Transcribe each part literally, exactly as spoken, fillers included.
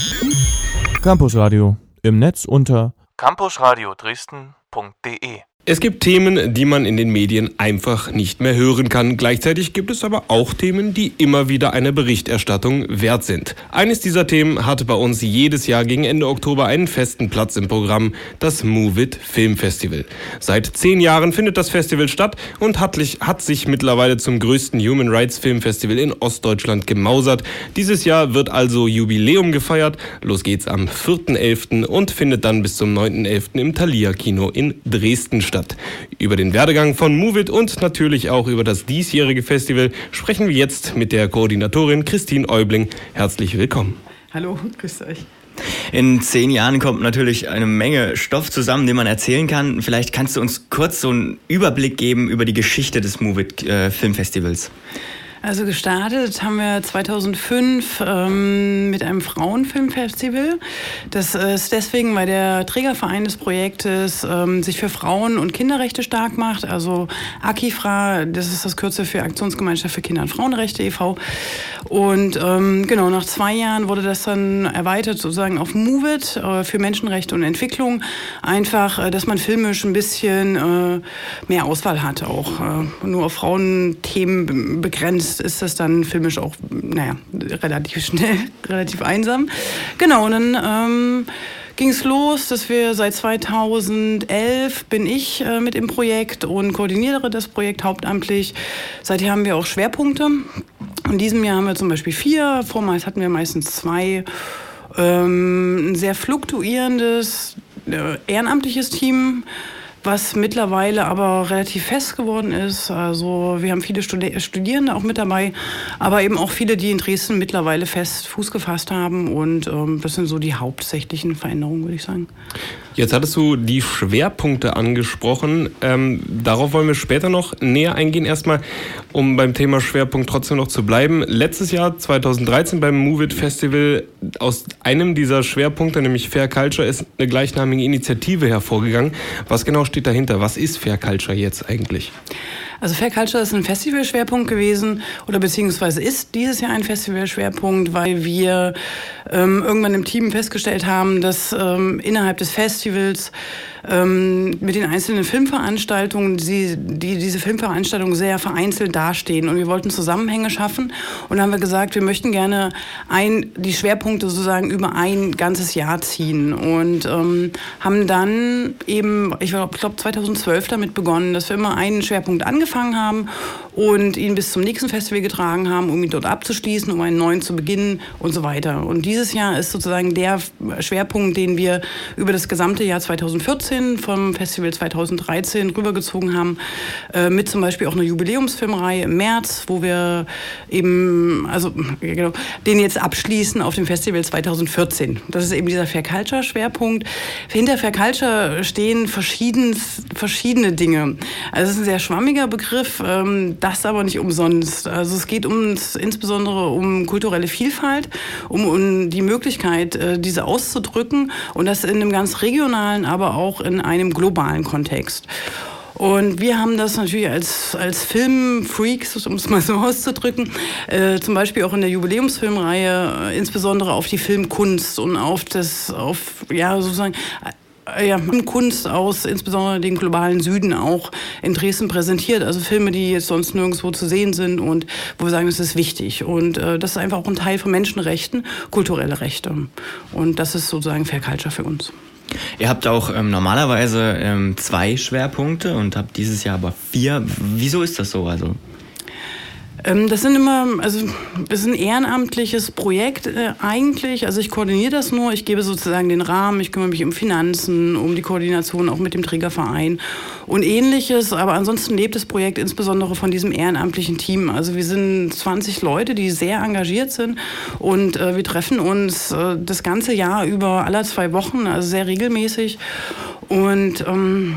Campusradio im Netz unter campusradio dresden punkt de. Es gibt Themen, die man in den Medien einfach nicht mehr hören kann. Gleichzeitig gibt es aber auch Themen, die immer wieder eine Berichterstattung wert sind. Eines dieser Themen hat bei uns jedes Jahr gegen Ende Oktober einen festen Platz im Programm, das Move It Filmfestival. Seit zehn Jahren findet das Festival statt und hat, hat sich mittlerweile zum größten Human Rights Filmfestival in Ostdeutschland gemausert. Dieses Jahr wird also Jubiläum gefeiert. Los geht's am vierten elften und findet dann bis zum neunten elften im Thalia Kino in Dresden statt. Über den Werdegang von Move It und natürlich auch über das diesjährige Festival sprechen wir jetzt mit der Koordinatorin Christine Eubling. Herzlich willkommen. Hallo, grüßt euch. In zehn Jahren kommt natürlich eine Menge Stoff zusammen, den man erzählen kann. Vielleicht kannst du uns kurz so einen Überblick geben über die Geschichte des Move It äh, Filmfestivals. Also gestartet haben wir zweitausendfünf ähm, mit einem Frauenfilmfestival. Das ist deswegen, weil der Trägerverein des Projektes ähm, sich für Frauen- und Kinderrechte stark macht. Also AKIFRA, das ist das Kürzel für Aktionsgemeinschaft für Kinder- und Frauenrechte e V Und ähm, genau, nach zwei Jahren wurde das dann erweitert sozusagen auf Move It äh, für Menschenrechte und Entwicklung. Einfach, äh, dass man filmisch ein bisschen äh, mehr Auswahl hat auch. Äh, nur auf Frauenthemen begrenzt ist das dann filmisch auch, naja, relativ schnell, relativ einsam. Genau, und dann ähm, ging es los, dass wir seit zweitausendelf bin ich äh, mit im Projekt und koordiniere das Projekt hauptamtlich. Seither haben wir auch Schwerpunkte. In diesem Jahr haben wir zum Beispiel vier, vormals hatten wir meistens zwei. Ähm, ein sehr fluktuierendes, äh, ehrenamtliches Team, was mittlerweile aber relativ fest geworden ist. Also wir haben viele Studi- Studierende auch mit dabei, aber eben auch viele, die in Dresden mittlerweile fest Fuß gefasst haben. Und ähm, das sind so die hauptsächlichen Veränderungen, würde ich sagen. Jetzt hattest du die Schwerpunkte angesprochen. Ähm, darauf wollen wir später noch näher eingehen. Erstmal, um beim Thema Schwerpunkt trotzdem noch zu bleiben. Letztes Jahr, zweitausenddreizehn, beim Move It Festival, aus einem dieser Schwerpunkte, nämlich Fair Culture, ist eine gleichnamige Initiative hervorgegangen. Was genau steht dahinter? Was ist Fair Culture jetzt eigentlich? Also Fair Culture ist ein Festivalschwerpunkt gewesen oder beziehungsweise ist dieses Jahr ein Festivalschwerpunkt, weil wir ähm, irgendwann im Team festgestellt haben, dass ähm, innerhalb des Festivals ähm, mit den einzelnen Filmveranstaltungen, die, die diese Filmveranstaltungen sehr vereinzelt dastehen und wir wollten Zusammenhänge schaffen und dann haben wir gesagt, wir möchten gerne ein, die Schwerpunkte sozusagen über ein ganzes Jahr ziehen und ähm, haben dann eben, ich glaube glaub zweitausendzwölf damit begonnen, dass wir immer einen Schwerpunkt angefangen haben und ihn bis zum nächsten Festival getragen haben, um ihn dort abzuschließen, um einen neuen zu beginnen und so weiter. Und dieses Jahr ist sozusagen der Schwerpunkt, den wir über das gesamte Jahr zweitausendvierzehn vom Festival zweitausenddreizehn rübergezogen haben, äh, mit zum Beispiel auch einer Jubiläumsfilmreihe im März, wo wir eben, also genau, den jetzt abschließen auf dem Festival zweitausendvierzehn. Das ist eben dieser Fair Culture Schwerpunkt. Hinter Fair Culture stehen verschieden, verschiedene Dinge. Also es ist ein sehr schwammiger Begriff, ähm, das aber nicht umsonst. Also es geht uns insbesondere um kulturelle Vielfalt, um, um die Möglichkeit, äh, diese auszudrücken und das in einem ganz regionalen, aber auch in einem globalen Kontext. Und wir haben das natürlich als, als Filmfreaks, um es mal so auszudrücken, äh, zum Beispiel auch in der Jubiläumsfilmreihe, äh, insbesondere auf die Filmkunst und auf das, auf, ja, sozusagen, ja, Kunst aus insbesondere dem globalen Süden auch in Dresden präsentiert. Also Filme, die jetzt sonst nirgendwo zu sehen sind und wo wir sagen, das ist wichtig. Und äh, das ist einfach auch ein Teil von Menschenrechten, kulturelle Rechte. Und das ist sozusagen Fair Culture für uns. Ihr habt auch ähm, normalerweise ähm, zwei Schwerpunkte und habt dieses Jahr aber vier. Wieso ist das so? Also Das sind immer, also es ist ein ehrenamtliches Projekt äh, eigentlich. Also ich koordiniere das nur, ich gebe sozusagen den Rahmen, ich kümmere mich um Finanzen, um die Koordination auch mit dem Trägerverein und Ähnliches. Aber ansonsten lebt das Projekt insbesondere von diesem ehrenamtlichen Team. Also wir sind zwanzig Leute, die sehr engagiert sind und äh, wir treffen uns äh, das ganze Jahr über alle zwei Wochen, also sehr regelmäßig und ähm,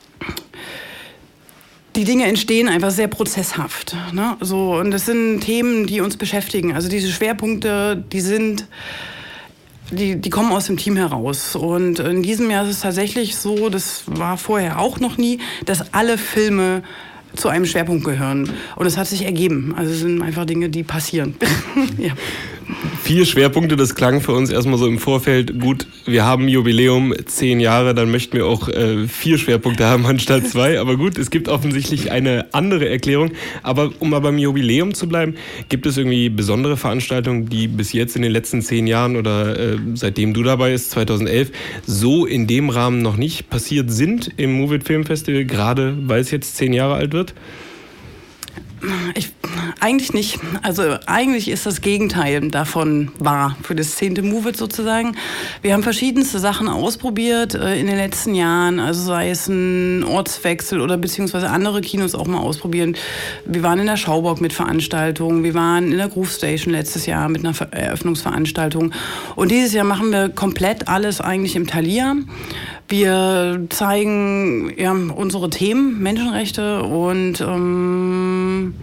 die Dinge entstehen einfach sehr prozesshaft. Ne? So, und das sind Themen, die uns beschäftigen. Also diese Schwerpunkte, die sind, die, die kommen aus dem Team heraus. Und in diesem Jahr ist es tatsächlich so, das war vorher auch noch nie, dass alle Filme zu einem Schwerpunkt gehören. Und es hat sich ergeben. Also es sind einfach Dinge, die passieren. Ja. Vier Schwerpunkte, das klang für uns erstmal so im Vorfeld. Gut, wir haben Jubiläum, zehn Jahre, dann möchten wir auch äh, vier Schwerpunkte haben anstatt zwei. Aber gut, es gibt offensichtlich eine andere Erklärung. Aber um mal beim Jubiläum zu bleiben, gibt es irgendwie besondere Veranstaltungen, die bis jetzt in den letzten zehn Jahren oder äh, seitdem du dabei bist, zweitausendelf, so in dem Rahmen noch nicht passiert sind im Move It Film Festival, gerade weil es jetzt zehn Jahre alt wird? Ich, eigentlich nicht. Also eigentlich ist das Gegenteil davon wahr für das zehnte Move It sozusagen. Wir haben verschiedenste Sachen ausprobiert äh, in den letzten Jahren, also sei es ein Ortswechsel oder beziehungsweise andere Kinos auch mal ausprobieren. Wir waren in der Schauburg mit Veranstaltungen, wir waren in der Groove Station letztes Jahr mit einer Ver- Eröffnungsveranstaltung und dieses Jahr machen wir komplett alles eigentlich im Thalia. Wir zeigen ja, unsere Themen, Menschenrechte und ähm,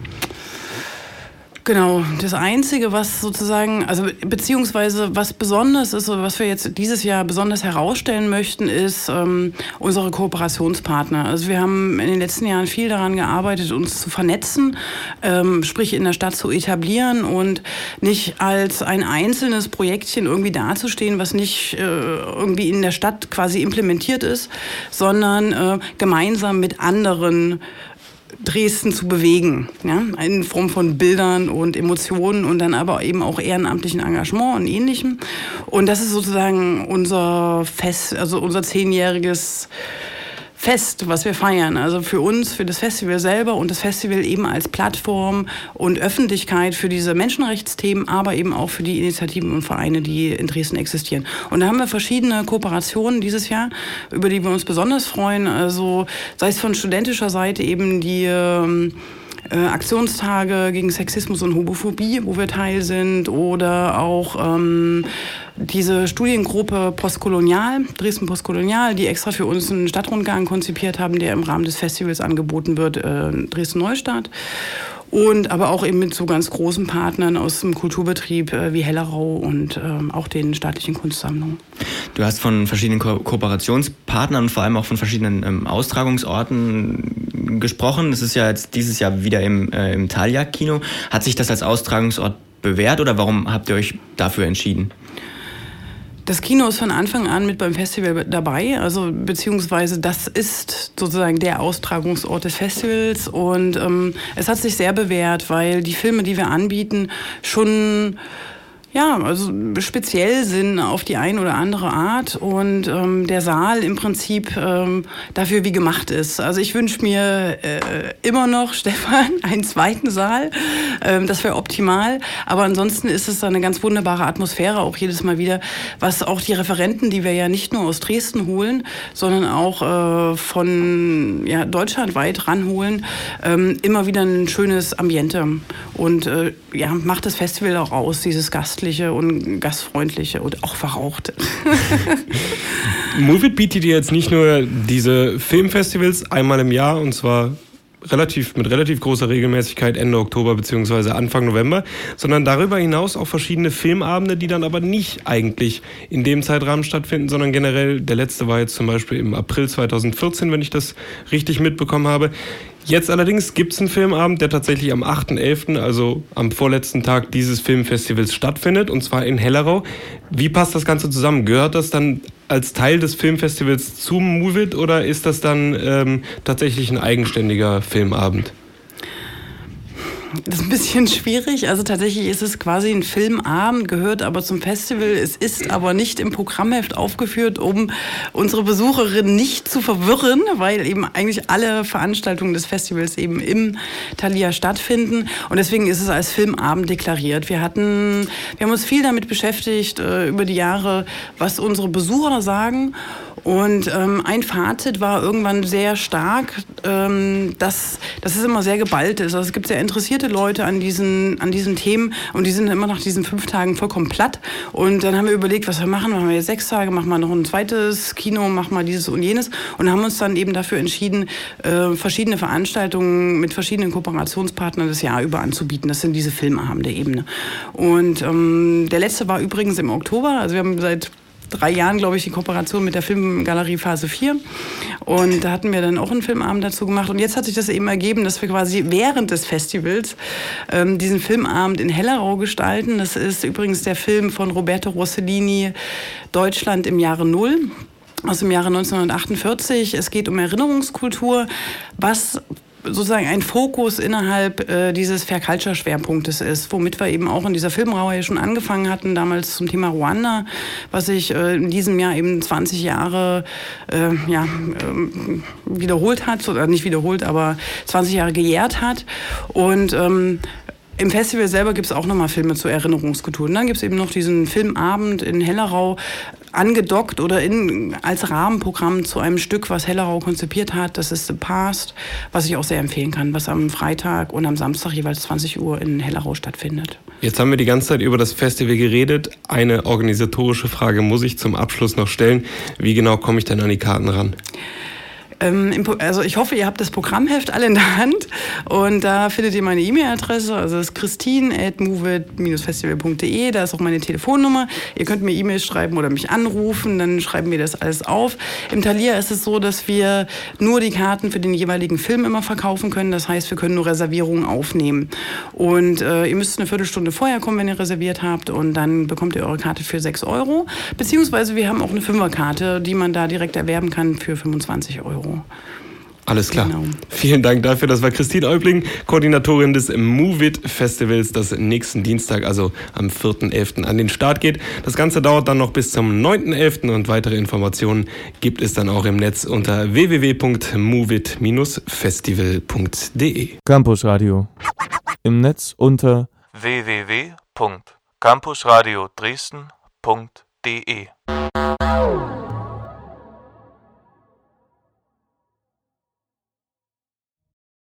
genau, das Einzige, was sozusagen, also beziehungsweise was besonders ist oder was wir jetzt dieses Jahr besonders herausstellen möchten, ist ähm, unsere Kooperationspartner. Also wir haben in den letzten Jahren viel daran gearbeitet, uns zu vernetzen, ähm, sprich in der Stadt zu etablieren und nicht als ein einzelnes Projektchen irgendwie dazustehen, was nicht äh, irgendwie in der Stadt quasi implementiert ist, sondern äh, gemeinsam mit anderen Dresden zu bewegen, ja, in Form von Bildern und Emotionen und dann aber eben auch ehrenamtlichen Engagement und Ähnlichem. Und das ist sozusagen unser Fest, also unser zehnjähriges Fest, was wir feiern. Also für uns, für das Festival selber und das Festival eben als Plattform und Öffentlichkeit für diese Menschenrechtsthemen, aber eben auch für die Initiativen und Vereine, die in Dresden existieren. Und da haben wir verschiedene Kooperationen dieses Jahr, über die wir uns besonders freuen. Also sei es von studentischer Seite eben die ähm, Äh, Aktionstage gegen Sexismus und Homophobie, wo wir Teil sind, oder auch ähm, diese Studiengruppe Postkolonial, Dresden Postkolonial, die extra für uns einen Stadtrundgang konzipiert haben, der im Rahmen des Festivals angeboten wird, äh, Dresden-Neustadt. Und aber auch eben mit so ganz großen Partnern aus dem Kulturbetrieb äh, wie Hellerau und ähm, auch den staatlichen Kunstsammlungen. Du hast von verschiedenen Ko- Kooperationspartnern und vor allem auch von verschiedenen ähm, Austragungsorten gesprochen. Es ist ja jetzt dieses Jahr wieder im, äh, im Thalia-Kino. Hat sich das als Austragungsort bewährt oder warum habt ihr euch dafür entschieden? Das Kino ist von Anfang an mit beim Festival dabei, also beziehungsweise das ist sozusagen der Austragungsort des Festivals und ähm, es hat sich sehr bewährt, weil die Filme, die wir anbieten, schon ja, also speziell sind auf die eine oder andere Art und ähm, der Saal im Prinzip ähm, dafür wie gemacht ist. Also ich wünsche mir äh, immer noch, Stefan, einen zweiten Saal. Ähm, das wäre optimal. Aber ansonsten ist es eine ganz wunderbare Atmosphäre auch jedes Mal wieder, was auch die Referenten, die wir ja nicht nur aus Dresden holen, sondern auch äh, von ja, deutschlandweit ranholen, ähm, immer wieder ein schönes Ambiente und äh, ja, macht das Festival auch aus, dieses Gast und gastfreundliche und auch verrauchte. Move It bietet dir jetzt nicht nur diese Filmfestivals einmal im Jahr und zwar relativ mit relativ großer Regelmäßigkeit Ende Oktober bzw. Anfang November, sondern darüber hinaus auch verschiedene Filmabende, die dann aber nicht eigentlich in dem Zeitrahmen stattfinden, sondern generell, der letzte war jetzt zum Beispiel im April zweitausendvierzehn, wenn ich das richtig mitbekommen habe. Jetzt allerdings gibt es einen Filmabend, der tatsächlich am achten elften, also am vorletzten Tag dieses Filmfestivals stattfindet, und zwar in Hellerau. Wie passt das Ganze zusammen? Gehört das dann als Teil des Filmfestivals zum Move It oder ist das dann ähm, tatsächlich ein eigenständiger Filmabend? Das ist ein bisschen schwierig. Also tatsächlich ist es quasi ein Filmabend, gehört aber zum Festival. Es ist aber nicht im Programmheft aufgeführt, um unsere Besucherinnen nicht zu verwirren, weil eben eigentlich alle Veranstaltungen des Festivals eben im Thalia stattfinden. Und deswegen ist es als Filmabend deklariert. Wir hatten, wir haben uns viel damit beschäftigt äh, über die Jahre, was unsere Besucher sagen. Und ähm, ein Fazit war irgendwann sehr stark, ähm, dass, dass es immer sehr geballt ist. Also es gibt sehr interessierte Leute an diesen, an diesen Themen und die sind immer nach diesen fünf Tagen vollkommen platt. Und dann haben wir überlegt, was wir machen. Machen wir jetzt sechs Tage, machen wir noch ein zweites Kino, machen wir dieses und jenes. Und haben uns dann eben dafür entschieden, äh, verschiedene Veranstaltungen mit verschiedenen Kooperationspartnern das Jahr über anzubieten. Das sind diese Filmabende eben. Und ähm, der letzte war übrigens im Oktober. Also wir haben seit drei Jahren, glaube ich, die Kooperation mit der Filmgalerie Phase vier. Und da hatten wir dann auch einen Filmabend dazu gemacht. Und jetzt hat sich das eben ergeben, dass wir quasi während des Festivals ähm, diesen Filmabend in Hellerau gestalten. Das ist übrigens der Film von Roberto Rossellini, Deutschland im Jahre Null. Aus dem Jahre neunzehnhundertachtundvierzig. Es geht um Erinnerungskultur, was sozusagen ein Fokus innerhalb äh, dieses Fair Culture Schwerpunktes ist, womit wir eben auch in dieser Filmreihe schon angefangen hatten, damals zum Thema Ruanda, was sich äh, in diesem Jahr eben zwanzig Jahre äh, ja, äh, wiederholt hat, oder nicht wiederholt, aber zwanzig Jahre gejährt hat. Und ähm, im Festival selber gibt es auch nochmal Filme zur Erinnerungskultur. Und dann gibt es eben noch diesen Filmabend in Hellerau, angedockt oder in, als Rahmenprogramm zu einem Stück, was Hellerau konzipiert hat. Das ist The Past, was ich auch sehr empfehlen kann, was am Freitag und am Samstag jeweils zwanzig Uhr in Hellerau stattfindet. Jetzt haben wir die ganze Zeit über das Festival geredet. Eine organisatorische Frage muss ich zum Abschluss noch stellen. Wie genau komme ich denn an die Karten ran? Also ich hoffe, ihr habt das Programmheft alle in der Hand und da findet ihr meine E-Mail-Adresse, also das ist christine at movit festival punkt de, da ist auch meine Telefonnummer. Ihr könnt mir E-Mails schreiben oder mich anrufen, dann schreiben wir das alles auf. Im Thalia ist es so, dass wir nur die Karten für den jeweiligen Film immer verkaufen können, das heißt, wir können nur Reservierungen aufnehmen. Und äh, ihr müsst eine Viertelstunde vorher kommen, wenn ihr reserviert habt und dann bekommt ihr eure Karte für sechs Euro, beziehungsweise wir haben auch eine Fünferkarte, die man da direkt erwerben kann für fünfundzwanzig Euro. Alles klar. Genau. Vielen Dank dafür. Das war Christine Eubling, Koordinatorin des Movit Festivals, das nächsten Dienstag, also am vierten elften an den Start geht. Das Ganze dauert dann noch bis zum neunten elften und weitere Informationen gibt es dann auch im Netz unter w w w punkt movit festival punkt de. Campus Radio. Im Netz unter w w w punkt campusradio dresden punkt de.